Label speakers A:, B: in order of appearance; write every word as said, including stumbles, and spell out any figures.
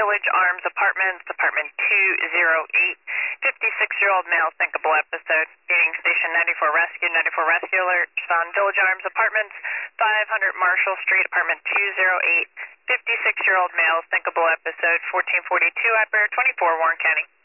A: Village Arms Apartments, apartment two oh eight. fifty-six-year-old male thinkable episode. Meeting station ninety-four Rescue, ninety-four Rescue alerts on Village Arms Apartments, five hundred Marshall Street, apartment two oh eight. fifty-six-year-old male thinkable episode, fourteen forty-two, Hyper twenty-four, Warren County.